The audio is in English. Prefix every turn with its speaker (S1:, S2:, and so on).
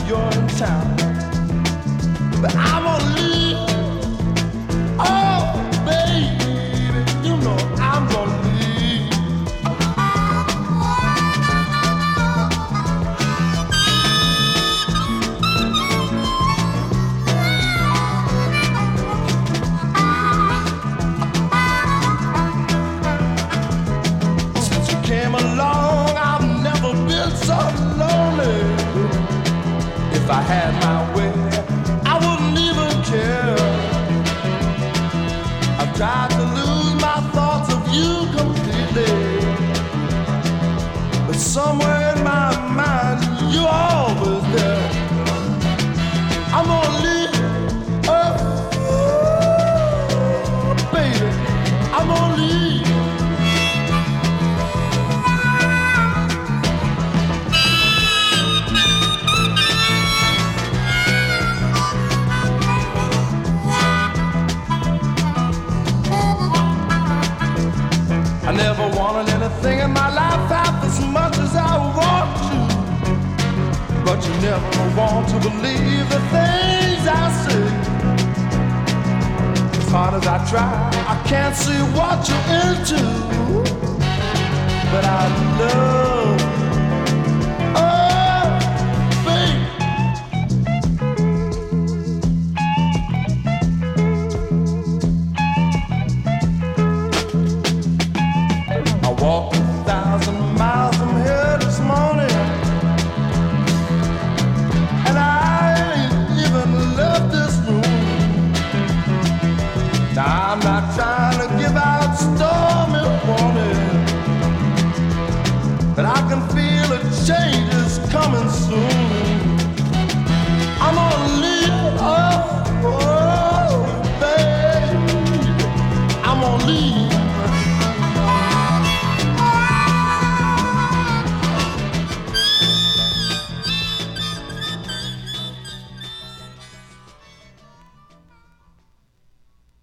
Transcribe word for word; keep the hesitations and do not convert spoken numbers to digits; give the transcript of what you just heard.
S1: you're in town. But I'm gonna leave. Oh, baby, you know I'm gonna leave. Since you came along, I've never been so lonely. If I had my way, I wouldn't even care. I've tried to lose my thoughts of you completely, but somewhere in my mind, you're always there. I'm gonna leave, oh, baby, I'm gonna leave. I never wanted anything in my life half as much as I want to. But you never want to believe the things I say. As hard as I try, I can't see what you're into. But I love